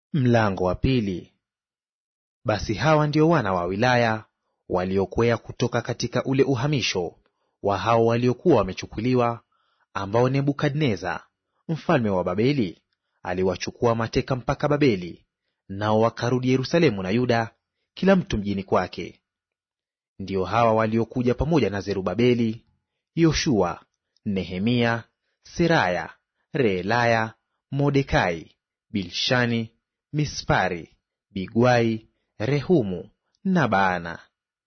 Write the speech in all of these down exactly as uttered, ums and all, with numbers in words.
Mlango wa pili. Basi hawa ndio wana wa wilaya waliokwea kutoka katika ule uhamisho wa hao waliokuwa wamechukuliwa, ambao Nebukadneza mfalme wa Babeli aliwachukua mateka mpaka Babeli, nao wakarudi Yerusalemu na Yuda, kila mtu mjini kwake. Ndio hawa waliokuja pamoja na Zerubabeli, Yoshua, Nehemia, Seraya, Reelaya, Mordekai, Bilshani, Mispari, Bigwai, Rehumu na Baana.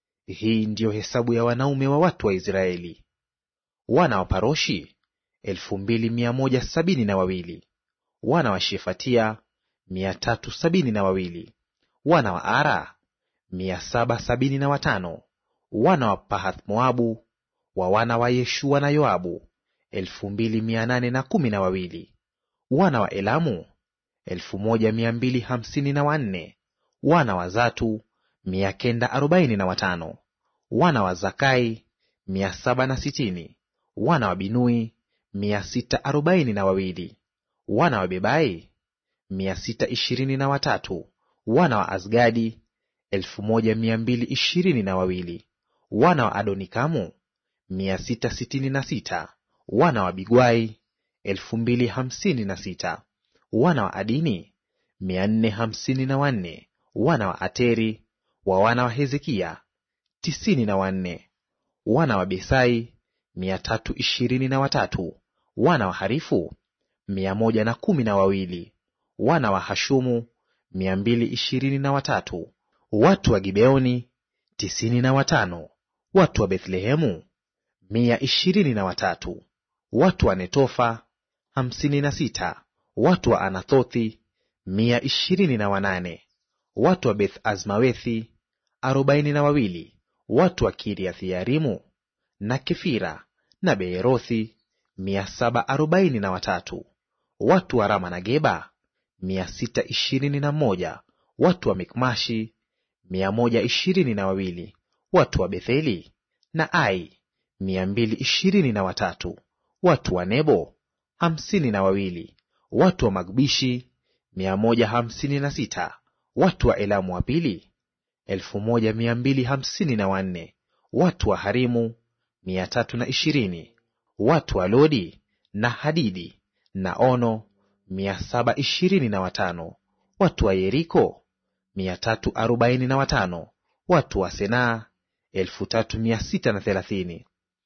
Hii ndiyo hesabu ya wanaume wa watu wa Israeli. Wana wa Paroshi elfu mbili mia moja sabini na wawili. Wana wa Shefatia mia tatu sabini na wawili. Wana wa Ara mia saba sabini na watano. Wana wa Pahath Moabu wa wana wa Yeshua na Yoabu elfu mbili mia nane na kumi na wawili. Wana wa Elamu elfu moja mia mbili hamsini na wanne. Wana wa Zatu mia kenda arobaini na watano. Wana wa Zakai mia saba na sitini. Wana wa Binui mia sita arobaini na wawili. Wana wa Bebai mia sita ishirini na watatu. Wana wa Azgadi elfu moja mia mbili ishirini na wawili. Wana wa Adonikamu mia sita sitini na sita. Wana wa Bigwai elfu mbili hamsini na sita. Wana wa Adini mia nne hamsini na wanne. Wana wa Ateri wa wana wa Hezekia tisini na wanne. Wana wa Besai mia tatu ishirini na watatu. Wana wa Harifu mia moja na kumi na wawili. Wana wa Hashumu mia mbili ishirini na watatu. Watu wa Gibeoni tisini na watano. Watu wa Bethlehemu mia ishirini na watatu. Watu wa Netofa hamsini na sita. Watu wa Anathothi mia ishirini na wanane. Watu wa Beth Azmawethi arobaini na wawili. Watu wa Kiriath Yearimu na Kefira na Beerothi mia saba arobaini na watatu. Watu wa Rama na Geba mia sita ishirini na moja. Watu wa Mikmashi mia moja ishirini na wawili. Watu wa Betheli na Ai mia mbili ishirini na watatu. Watu wa Nebo hamsini na wawili. Watu wa Magbishi mia moja hamsini na sita. Watu wa Elamu wa pili elfu moja mia mbili hamsini na wanne. Watu wa Harimu mia tatu na ishirini. Watu wa Lodi na Hadidi na Ono mia saba ishirini na watano. Watu wa Yeriko mia tatu arobaini na watano. Watu wa Senaa elfu tatu mia sita na thelathini.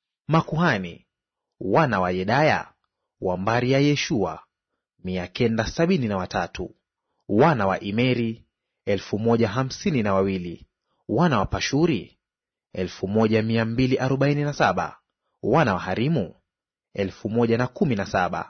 Makuhani wana wa Yedaya wa mbari ya Yeshua mia kenda sabini na watatu. Wana wa Imeri elfu moja hamsini na wawili. Wana wa Pashuri elfu moja mia mbili arobaini na saba. Wana wa Harimu elfu moja na kumi na saba.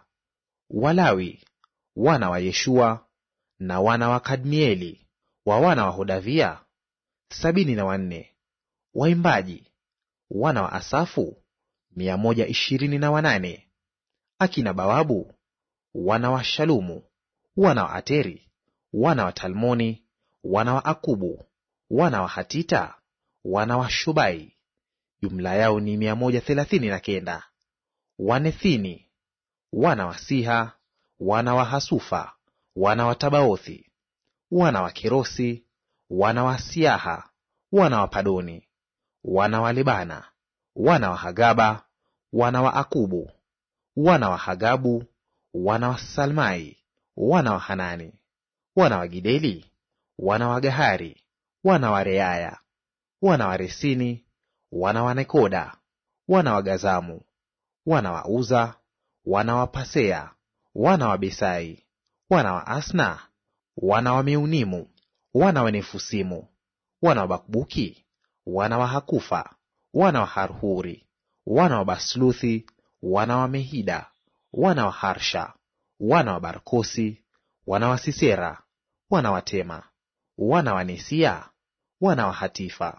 Walawi wana wa Yeshua na wana wa Kadmieli wa wana wa Hodavia sabini na wanne. Waimbaji wana wa Asafu mia moja ishirini na wanane. Akina Bawabu wana wa Shalumu wana wa Ateri wana wa Talmoni wana wa Akubu wana wa Hatita wana wa Shobai, jumla yao ni mia moja thelathini na kenda. Wanethini wana wa Siha wana wa Hasufa wana wa Tabaothi wana wa Kerosi wana wa Siaha wana wa Padoni wana wa Lebana wana wa Hagaba wana wa Akubu wana wa Hagabu wana wa Salmai wana wa Hanani wana wa Gideli wana wa Gahari wana wa Reaya wana wa Resini wana wa Nekoda wana wa Gazamu wana wa Uza wana wa Pasea wana wa Besai wana wa Asna wana wa Meunimu wana wa Nefusimu wana wa Bakbuki wana wa Hakufa wana wa Harhuri wana wa Basluthi wana wa Mehida wana wa Harsha wana wa Barkosi wana wa Sisera wana wa Tema wana wa Nesia wana wa Hatifa.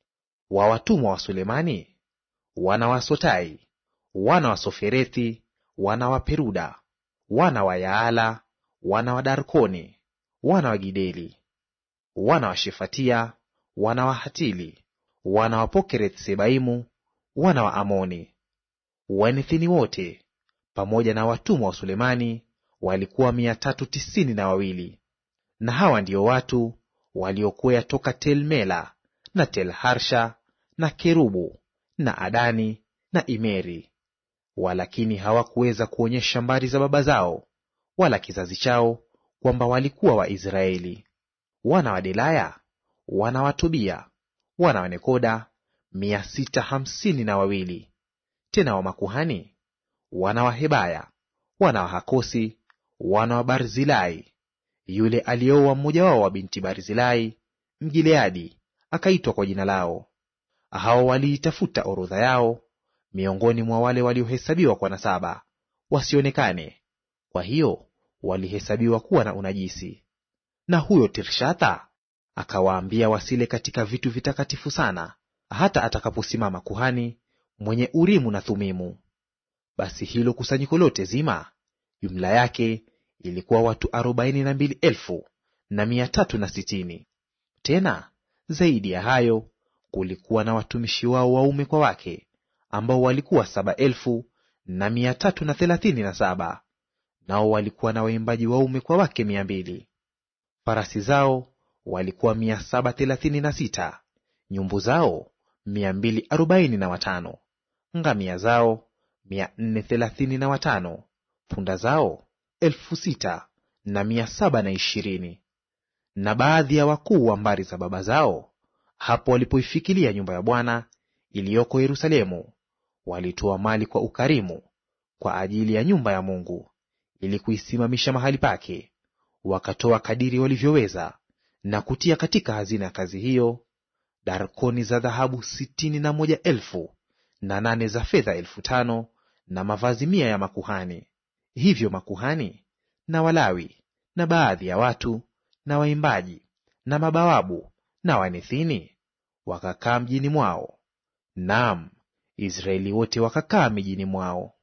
Wa watumwa wa Sulemani wana wa Sotai wana wa Soferethi wana wa Peruda wana wa Yaala wana wa Darkoni wana wa Gideli wana wa Shefatia wana wa Hatili wana wa Pokereth Sebaimu wana wa Amoni. Wanethini wote pamoja na watumwa wa Sulemani walikuwa mia tatu tisini na wawili. Na hawa ndio watu waliokwea toka Tel-Mela na Tel-Harsha na Kerubu na Adani na Imeri. Walakini hawakuweza kuonyesha mbari za baba zao wala kizazi chao kwamba walikuwa Waisraeli. Wana wa Delaya, wana wa Tobia, wana wa Nekoda mia sita hamsini na wawili. Tena wa makuhani, wana wa Hebaya, wana wa Hakosi, wana wa Barzilai, yule aliyeoa mmoja wao wa binti Barzilai Mgileadi, akaitwa kwa jina lao. Hao waliitafuta orodha yao miongoni mwa wale waliohesabiwa kwa nasaba, wasionekane; kwa hiyo walihesabiwa kuwa na unajisi. Na huyo Tirshatha akawaambia wasile katika vitu vitakatifu sana, hata atakaposimama kuhani mwenye Urimu na Thumimu. Basi hilo kusanyiko lote zima, jumla yake ilikuwa watu arobaini na mbili elfu na mia tatu na sitini. Tena zaidi ya hayo kulikuwa na watumishi wao waume kwa wake, ambao walikuwa saba elfu na mia tatu na thelathini na saba. Nao walikuwa na waimbaji waume kwa wake mia mbili. Farasi zao walikuwa mia saba thelathini na sita, nyumbu zao mia mbili arobaini na watano, ngamia zao mia nne thelathini na watano, punda zao elfu sita na mia saba na ishirini. Na baadhi ya wakuu wa mbari za baba zao, hapo walipoifikilia nyumba ya Bwana iliyoko Yerusalemu, walitoa mali kwa ukarimu kwa ajili ya nyumba ya Mungu, ili kuisimamisha mahali pake. Wakatoa kadiri walivyoweza, na kutia katika hazina ya kazi hiyo darkoni za dhahabu sitini na moja elfu na nane za fedha elfu tano na mavazi mia ya makuhani. Hivyo makuhani na Walawi na baadhi ya watu na waimbaji na mabawabu na wanethini wakakaa mjini mwao; naam, Israeli wote wakakaa mijini mwao.